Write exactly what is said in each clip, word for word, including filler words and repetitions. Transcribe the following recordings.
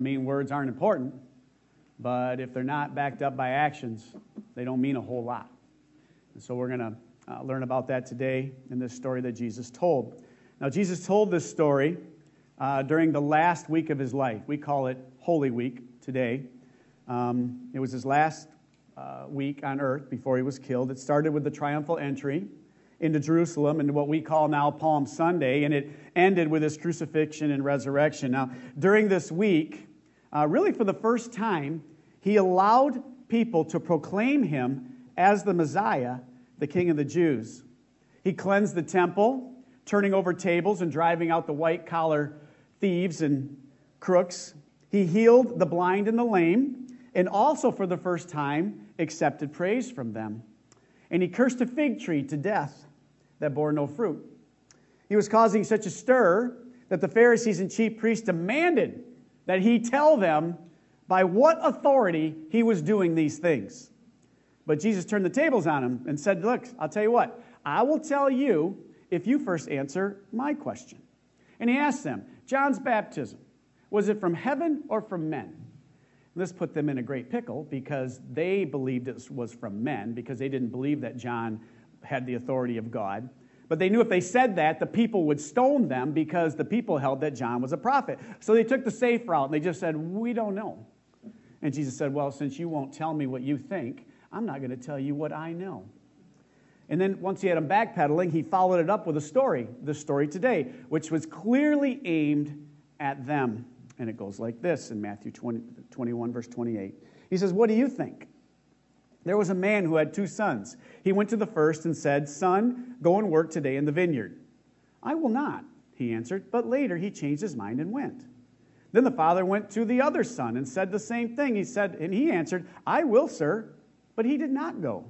mean, words aren't important, but if they're not backed up by actions, they don't mean a whole lot. And so we're going to uh, learn about that today in this story that Jesus told. Now, Jesus told this story uh, during the last week of his life. We call it Holy Week today. Um, it was his last uh, week on earth before he was killed. It started with the triumphal entry into Jerusalem, into what we call now Palm Sunday, and it ended with his crucifixion and resurrection. Now, during this week, uh, really for the first time, he allowed people to proclaim him as the Messiah, the King of the Jews. He cleansed the temple, turning over tables and driving out the white-collar thieves and crooks. He healed the blind and the lame, and also for the first time accepted praise from them. And he cursed a fig tree to death that bore no fruit. He was causing such a stir that the Pharisees and chief priests demanded that he tell them by what authority he was doing these things. But Jesus turned the tables on him and said, look, I'll tell you what, I will tell you if you first answer my question. And he asked them, John's baptism, was it from heaven or from men? This put them in a great pickle because they believed it was from men, because they didn't believe that John had the authority of God. But they knew if they said that, the people would stone them because the people held that John was a prophet. So they took the safe route and they just said, we don't know. And Jesus said, well, since you won't tell me what you think, I'm not going to tell you what I know. And then once he had them backpedaling, he followed it up with a story, the story today, which was clearly aimed at them. And it goes like this in Matthew twenty, twenty-one, verse twenty-eight. He says, what do you think? There was a man who had two sons. He went to the first and said, son, go and work today in the vineyard. I will not, he answered. But later he changed his mind and went. Then the father went to the other son and said the same thing. He said, and he answered, I will, sir. But he did not go.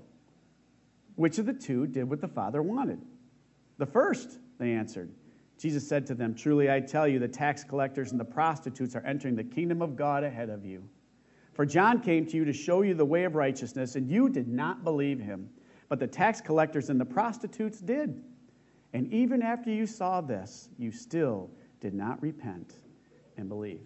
Which of the two did what the father wanted? The first, they answered. Jesus said to them, truly I tell you, the tax collectors and the prostitutes are entering the kingdom of God ahead of you. For John came to you to show you the way of righteousness, and you did not believe him. But the tax collectors and the prostitutes did. And even after you saw this, you still did not repent and believe.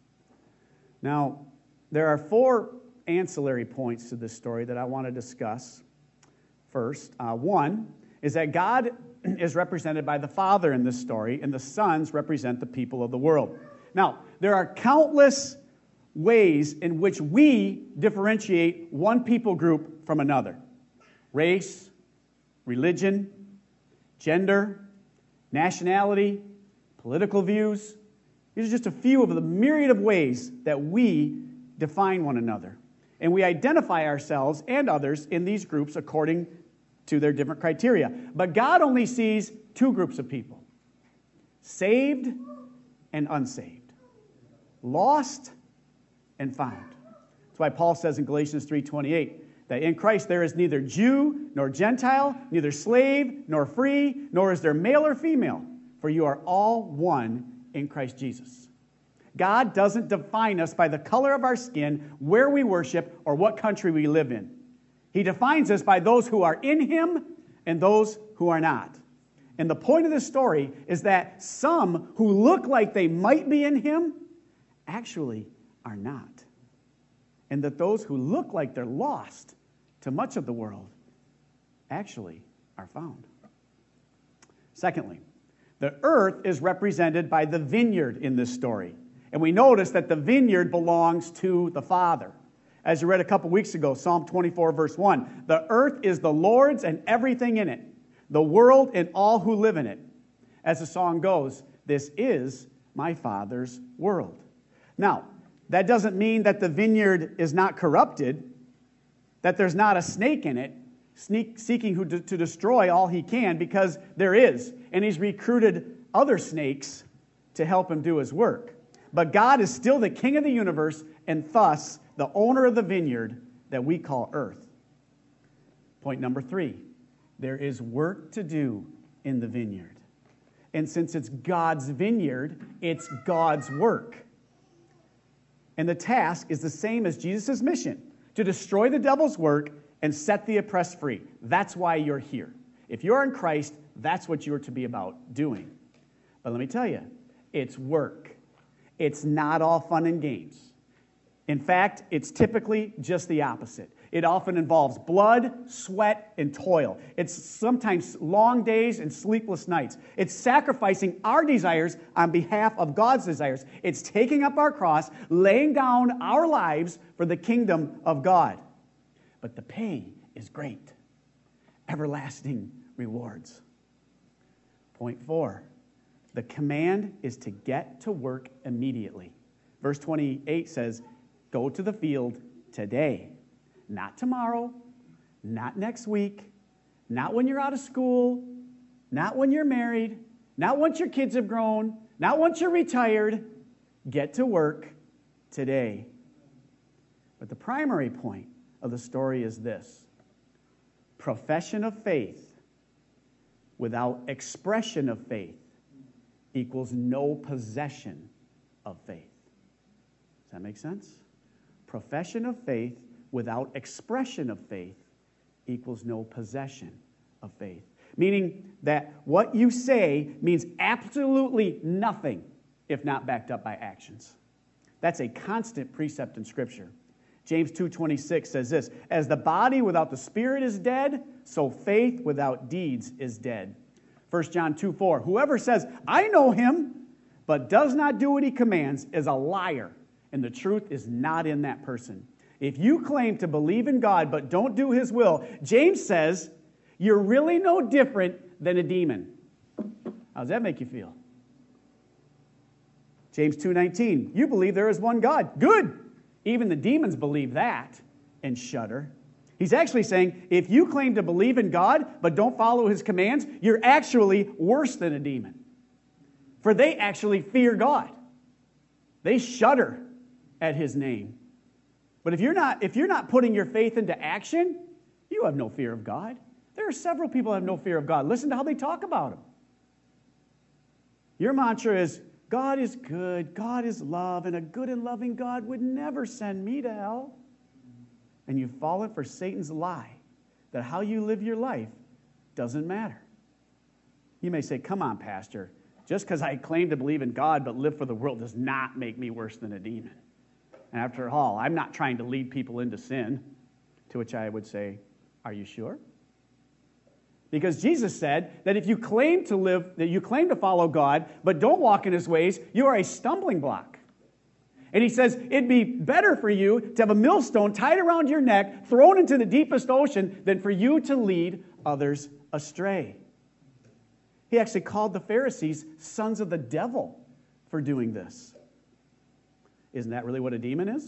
Now, there are four ancillary points to this story that I want to discuss. First, uh, one is that God is represented by the Father in this story, and the sons represent the people of the world. Now, there are countless ways in which we differentiate one people group from another. Race, religion, gender, nationality, political views. These are just a few of the myriad of ways that we define one another. And we identify ourselves and others in these groups according to their different criteria. But God only sees two groups of people: saved and unsaved, lost and found. That's why Paul says in Galatians three twenty-eight that in Christ there is neither Jew nor Gentile, neither slave nor free, nor is there male or female, for you are all one in Christ Jesus. God doesn't define us by the color of our skin, where we worship, or what country we live in. He defines us by those who are in Him and those who are not. And the point of this story is that some who look like they might be in Him actually are not. And that those who look like they're lost to much of the world actually are found. Secondly, the earth is represented by the vineyard in this story. And we notice that the vineyard belongs to the Father. As you read a couple weeks ago, Psalm twenty-four, verse one, the earth is the Lord's and everything in it, the world and all who live in it. As the song goes, this is my Father's world. Now, that doesn't mean that the vineyard is not corrupted, that there's not a snake in it, sneak, seeking who, to, to destroy all he can, because there is. And he's recruited other snakes to help him do his work. But God is still the king of the universe, and thus the owner of the vineyard that we call earth. Point number three, there is work to do in the vineyard. And since it's God's vineyard, it's God's work. And the task is the same as Jesus' mission, to destroy the devil's work and set the oppressed free. That's why you're here. If you're in Christ, that's what you're to be about doing. But let me tell you, it's work. It's not all fun and games. In fact, it's typically just the opposite. It often involves blood, sweat, and toil. It's sometimes long days and sleepless nights. It's sacrificing our desires on behalf of God's desires. It's taking up our cross, laying down our lives for the kingdom of God. But the pay is great. Everlasting rewards. Point four, the command is to get to work immediately. Verse twenty-eight says, go to the field today. Not tomorrow, not next week, not when you're out of school, not when you're married, not once your kids have grown, not once you're retired. Get to work today. But the primary point of the story is this: profession of faith without expression of faith equals no possession of faith. Does that make sense? Profession of faith without expression of faith equals no possession of faith. Meaning that what you say means absolutely nothing if not backed up by actions. That's a constant precept in Scripture. James two twenty-six says this, as the body without the spirit is dead, so faith without deeds is dead. First John two four, whoever says, I know him, but does not do what he commands is a liar, and the truth is not in that person. If you claim to believe in God but don't do his will, James says, you're really no different than a demon. How does that make you feel? James two nineteen, you believe there is one God. Good. Even the demons believe that and shudder. He's actually saying, if you claim to believe in God but don't follow his commands, you're actually worse than a demon. For they actually fear God. They shudder at his name. But if you're not, if you're not putting your faith into action, you have no fear of God. There are several people who have no fear of God. Listen to how they talk about him. Your mantra is, God is good, God is love, and a good and loving God would never send me to hell. And you've fallen for Satan's lie that how you live your life doesn't matter. You may say, come on, Pastor, just because I claim to believe in God but live for the world does not make me worse than a demon. And after all, I'm not trying to lead people into sin. To which I would say, are you sure? Because Jesus said that if you claim to live, that you claim to follow God, but don't walk in his ways, you are a stumbling block. And he says, it'd be better for you to have a millstone tied around your neck, thrown into the deepest ocean, than for you to lead others astray. He actually called the Pharisees sons of the devil for doing this. Isn't that really what a demon is?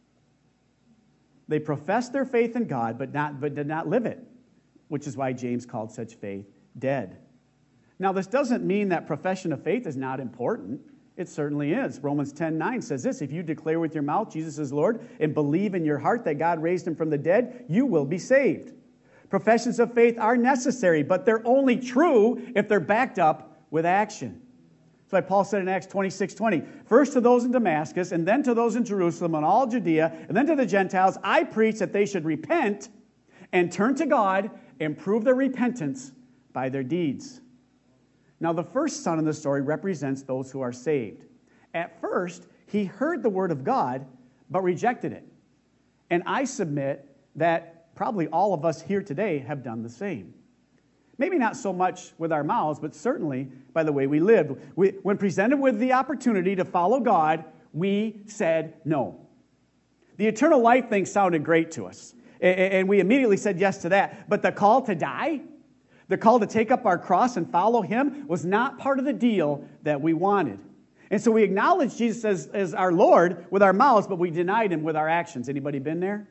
They profess their faith in God, but not, but did not live it, which is why James called such faith dead. Now, this doesn't mean that profession of faith is not important. It certainly is. Romans ten nine says this, if you declare with your mouth Jesus is Lord and believe in your heart that God raised him from the dead, you will be saved. Professions of faith are necessary, but they're only true if they're backed up with action. That's why Paul said in Acts twenty-six twenty, first to those in Damascus, and then to those in Jerusalem and all Judea, and then to the Gentiles, I preach that they should repent and turn to God and prove their repentance by their deeds. Now, the first son in the story represents those who are saved. At first, he heard the word of God, but rejected it. And I submit that probably all of us here today have done the same. Maybe not so much with our mouths, but certainly by the way we lived. We, when presented with the opportunity to follow God, we said no. The eternal life thing sounded great to us, and we immediately said yes to that. But the call to die, the call to take up our cross and follow him was not part of the deal that we wanted. And so we acknowledged Jesus as, as our Lord with our mouths, but we denied him with our actions. Anybody been there?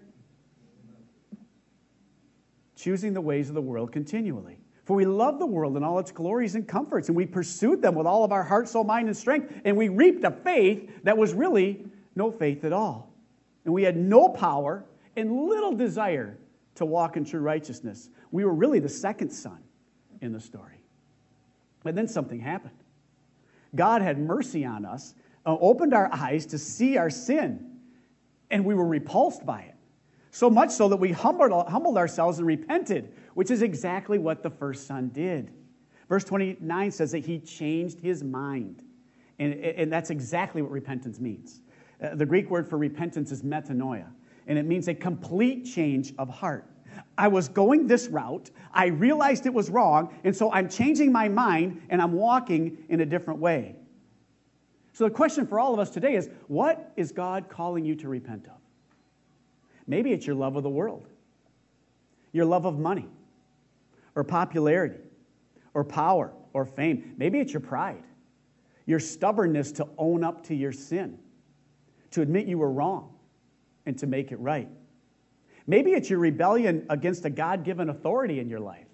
Choosing the ways of the world continually. For we love the world and all its glories and comforts, and we pursued them with all of our heart, soul, mind, and strength, and we reaped a faith that was really no faith at all. And we had no power and little desire to walk in true righteousness. We were really the second son in the story. And then something happened. God had mercy on us, uh, opened our eyes to see our sin, and we were repulsed by it. So much so that we humbled, humbled ourselves and repented, which is exactly what the first son did. Verse twenty-nine says that he changed his mind. And, and that's exactly what repentance means. Uh, the Greek word for repentance is metanoia, and it means a complete change of heart. I was going this route, I realized it was wrong, and so I'm changing my mind, and I'm walking in a different way. So the question for all of us today is, what is God calling you to repent of? Maybe it's your love of the world, your love of money, or popularity, or power, or fame. Maybe it's your pride, your stubbornness to own up to your sin, to admit you were wrong, and to make it right. Maybe it's your rebellion against a God-given authority in your life.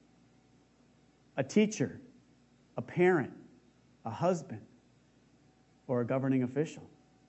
A teacher, a parent, a husband, or a governing official.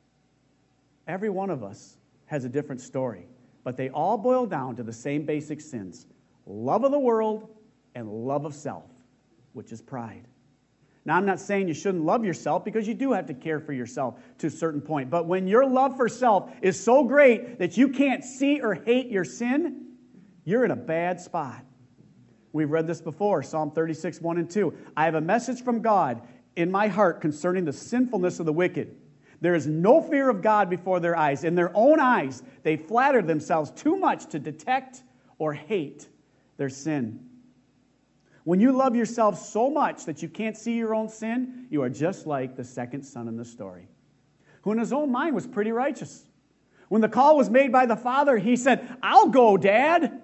Every one of us has a different story, but they all boil down to the same basic sins: love of the world and love of self, which is pride. Now, I'm not saying you shouldn't love yourself, because you do have to care for yourself to a certain point. But when your love for self is so great that you can't see or hate your sin, you're in a bad spot. We've read this before, Psalm thirty-six, one and two. I have a message from God in my heart concerning the sinfulness of the wicked. There is no fear of God before their eyes. In their own eyes, they flatter themselves too much to detect or hate their sin. When you love yourself so much that you can't see your own sin, you are just like the second son in the story, who in his own mind was pretty righteous. When the call was made by the father, he said, "I'll go, Dad."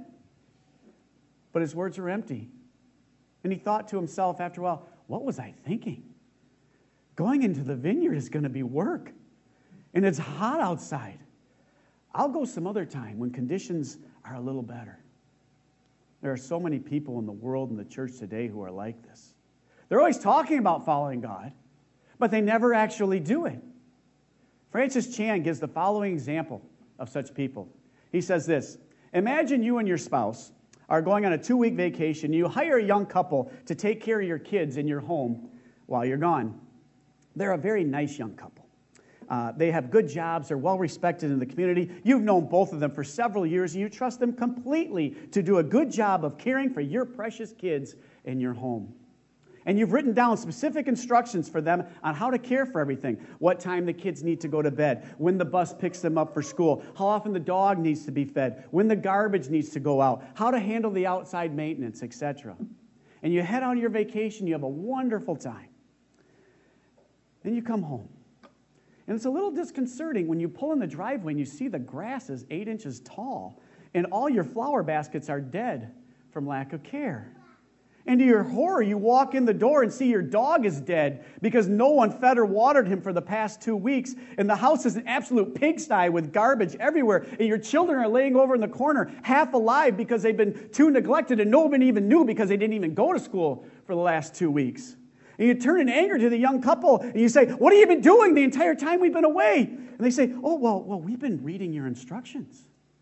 But his words were empty. And he thought to himself after a while, what was I thinking? Going into the vineyard is going to be work. And it's hot outside. I'll go some other time when conditions are a little better. There are so many people in the world and the church today who are like this. They're always talking about following God, but they never actually do it. Francis Chan gives the following example of such people. He says this: imagine you and your spouse are going on a two-week vacation. You hire a young couple to take care of your kids in your home while you're gone. They're a very nice young couple. Uh, they have good jobs. They're well respected in the community. You've known both of them for several years, and you trust them completely to do a good job of caring for your precious kids in your home. And you've written down specific instructions for them on how to care for everything: what time the kids need to go to bed, when the bus picks them up for school, how often the dog needs to be fed, when the garbage needs to go out, how to handle the outside maintenance, et cetera. And you head on your vacation. You have a wonderful time. Then you come home. And it's a little disconcerting when you pull in the driveway and you see the grass is eight inches tall and all your flower baskets are dead from lack of care. And to your horror, you walk in the door and see your dog is dead because no one fed or watered him for the past two weeks. And the house is an absolute pigsty with garbage everywhere. And your children are laying over in the corner half alive because they've been too neglected and nobody even knew because they didn't even go to school for the last two weeks. And you turn in anger to the young couple and you say, "What have you been doing the entire time we've been away?" And they say, "Oh, well, well, we've been reading your instructions.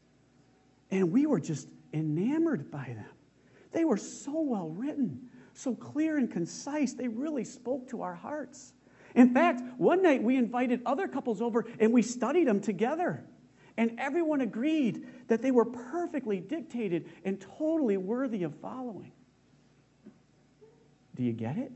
And we were just enamored by them. They were so well written, so clear and concise. They really spoke to our hearts. In fact, one night we invited other couples over and we studied them together. And everyone agreed that they were perfectly dictated and totally worthy of following." Do you get it?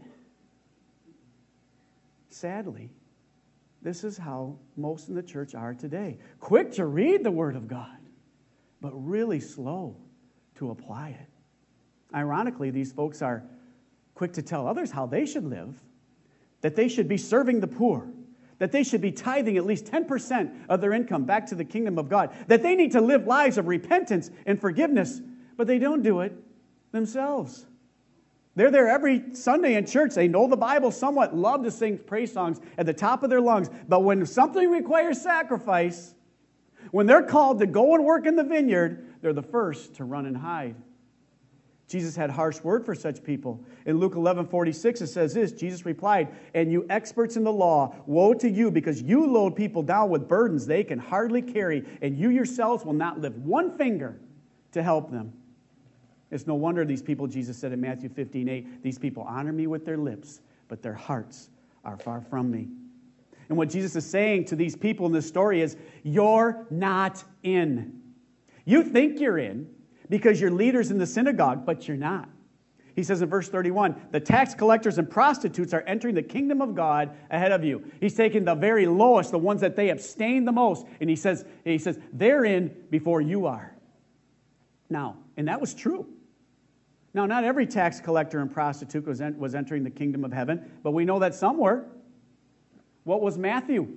Sadly, this is how most in the church are today. Quick to read the Word of God, but really slow to apply it. Ironically, these folks are quick to tell others how they should live, that they should be serving the poor, that they should be tithing at least ten percent of their income back to the kingdom of God, that they need to live lives of repentance and forgiveness, but they don't do it themselves. They're there every Sunday in church. They know the Bible somewhat, love to sing praise songs at the top of their lungs. But when something requires sacrifice, when they're called to go and work in the vineyard, they're the first to run and hide. Jesus had harsh word for such people. In Luke eleven forty-six, it says this: Jesus replied, "And you experts in the law, woe to you, because you load people down with burdens they can hardly carry, and you yourselves will not lift one finger to help them." It's no wonder these people, Jesus said in Matthew fifteen eight, "These people honor me with their lips, but their hearts are far from me." And what Jesus is saying to these people in this story is, you're not in. You think you're in because you're leaders in the synagogue, but you're not. He says in verse thirty-one, the tax collectors and prostitutes are entering the kingdom of God ahead of you. He's taking the very lowest, the ones that they abstain the most, and he says, he says, they're in before you are. Now, and that was true. Now, not every tax collector and prostitute was, en- was entering the kingdom of heaven, but we know that some were. What was Matthew?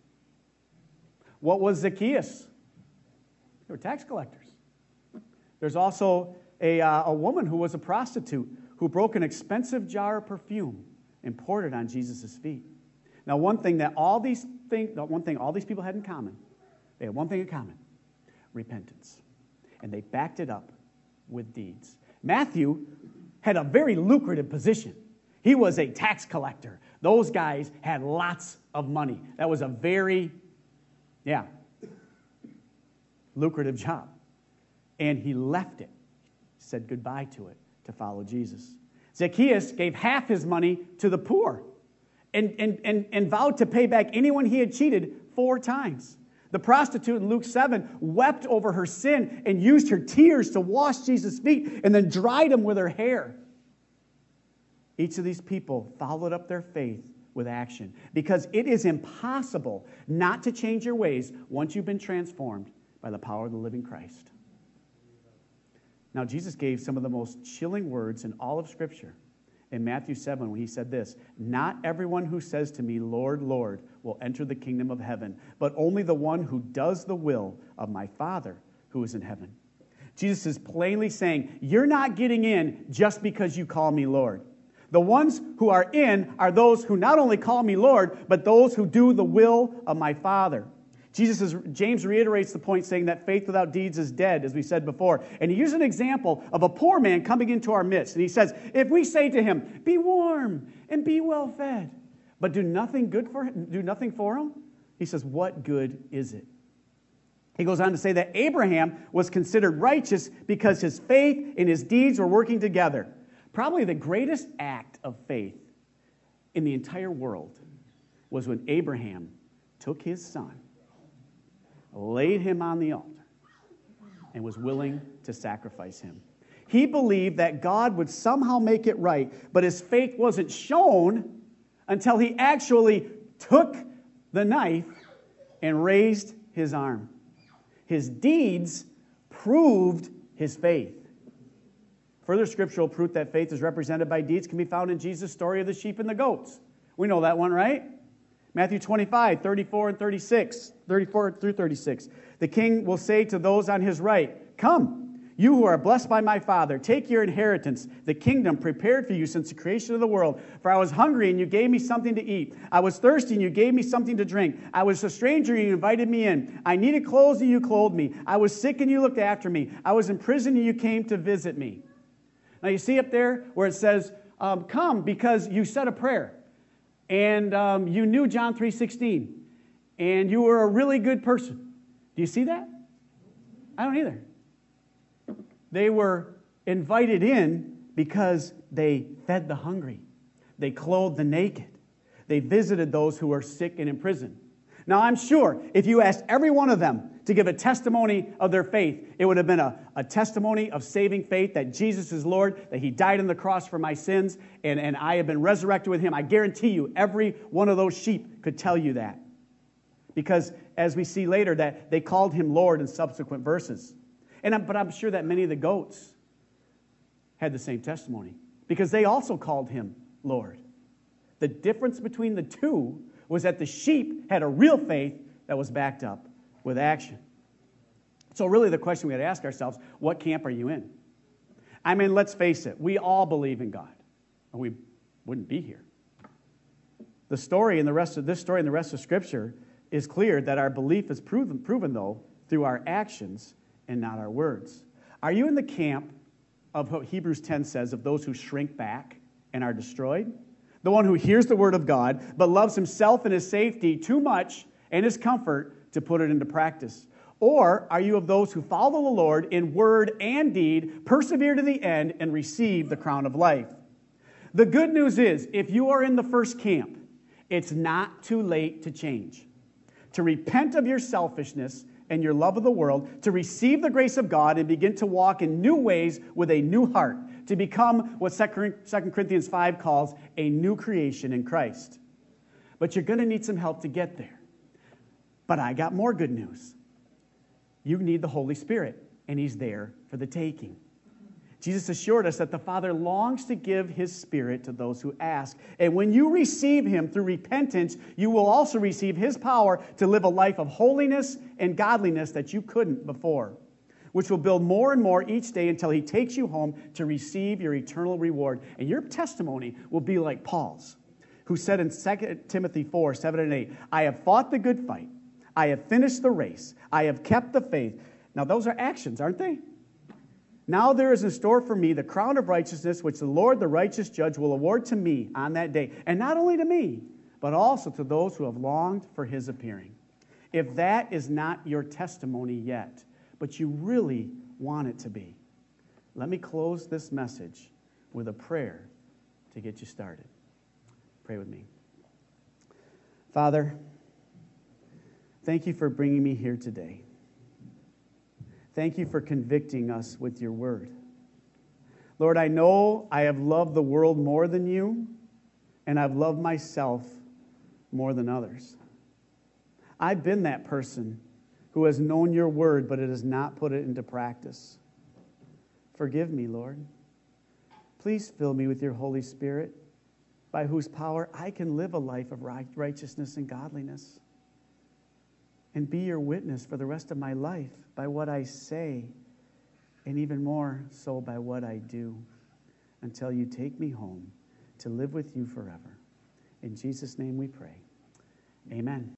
What was Zacchaeus? They were tax collectors. There's also a, uh, a woman who was a prostitute who broke an expensive jar of perfume and poured it on Jesus' feet. Now, one thing that all these things, one thing all these people had in common, they had one thing in common: repentance. And they backed it up with deeds. Matthew had a very lucrative position. He was a tax collector. Those guys had lots of money. That was a very, yeah, lucrative job. And he left it, said goodbye to it, to follow Jesus. Zacchaeus gave half his money to the poor and, and, and, and vowed to pay back anyone he had cheated four times. The prostitute in Luke seven wept over her sin and used her tears to wash Jesus' feet and then dried them with her hair. Each of these people followed up their faith with action because it is impossible not to change your ways once you've been transformed by the power of the living Christ. Now, Jesus gave some of the most chilling words in all of Scripture in Matthew seven when he said this: not everyone who says to me, Lord, Lord, will enter the kingdom of heaven, but only the one who does the will of my Father who is in heaven. Jesus is plainly saying, you're not getting in just because you call me Lord. The ones who are in are those who not only call me Lord, but those who do the will of my Father. Jesus is, James reiterates the point, saying that faith without deeds is dead, as we said before. And he used an example of a poor man coming into our midst. And he says, if we say to him, be warm and be well fed, but do nothing good for him, do nothing for him, he says, what good is it? He goes on to say that Abraham was considered righteous because his faith and his deeds were working together. Probably the greatest act of faith in the entire world was when Abraham took his son, laid him on the altar, and was willing to sacrifice him. He believed that God would somehow make it right, but his faith wasn't shown until he actually took the knife and raised his arm. His deeds proved his faith. Further scriptural proof that faith is represented by deeds can be found in Jesus' story of the sheep and the goats. We know that one, right? Matthew twenty-five, thirty-four and thirty-six, thirty-four through thirty-six. The king will say to those on his right, come, you who are blessed by my Father, take your inheritance, the kingdom prepared for you since the creation of the world. For I was hungry, and you gave me something to eat. I was thirsty, and you gave me something to drink. I was a stranger, and you invited me in. I needed clothes, and you clothed me. I was sick, and you looked after me. I was in prison, and you came to visit me. Now you see up there where it says, um, come, because you said a prayer. And um, you knew John three sixteen. And you were a really good person. Do you see that? I don't either. They were invited in because they fed the hungry. They clothed the naked. They visited those who were sick and in prison. Now, I'm sure if you asked every one of them to give a testimony of their faith, it would have been a, a testimony of saving faith that Jesus is Lord, that he died on the cross for my sins, and, and I have been resurrected with him. I guarantee you, every one of those sheep could tell you that. Because as we see later, that they called him Lord in subsequent verses. And I'm, but I'm sure that many of the goats had the same testimony, because they also called him Lord. The difference between the two was that the sheep had a real faith that was backed up with action. So really the question we had to ask ourselves, what camp are you in? I mean, let's face it, we all believe in God, or we wouldn't be here. The story and the rest of this story and the rest of Scripture is clear that our belief is proven, proven though, through our actions and not our words. Are you in the camp of what Hebrews ten says, of those who shrink back and are destroyed? The one who hears the word of God, but loves himself and his safety too much and his comfort to put it into practice? Or are you of those who follow the Lord in word and deed, persevere to the end, and receive the crown of life? The good news is, if you are in the first camp, it's not too late to change, to repent of your selfishness and your love of the world, to receive the grace of God and begin to walk in new ways with a new heart, to become what Second Corinthians five calls a new creation in Christ. But you're going to need some help to get there. But I got more good news. You need the Holy Spirit, and He's there for the taking. Jesus assured us that the Father longs to give His Spirit to those who ask. And when you receive Him through repentance, you will also receive His power to live a life of holiness and godliness that you couldn't before, which will build more and more each day until He takes you home to receive your eternal reward. And your testimony will be like Paul's, who said in Second Timothy four, seven and eight, I have fought the good fight. I have finished the race. I have kept the faith. Now, those are actions, aren't they? Now there is in store for me the crown of righteousness, which the Lord, the righteous judge, will award to me on that day. And not only to me, but also to those who have longed for His appearing. If that is not your testimony yet, but you really want it to be, let me close this message with a prayer to get you started. Pray with me. Father, thank you for bringing me here today. Thank you for convicting us with your word. Lord, I know I have loved the world more than you, and I've loved myself more than others. I've been that person who has known your word, but it has not put it into practice. Forgive me, Lord. Please fill me with your Holy Spirit, by whose power I can live a life of righteousness and godliness, and be your witness for the rest of my life by what I say, and even more so by what I do, until you take me home to live with you forever. In Jesus' name we pray. Amen.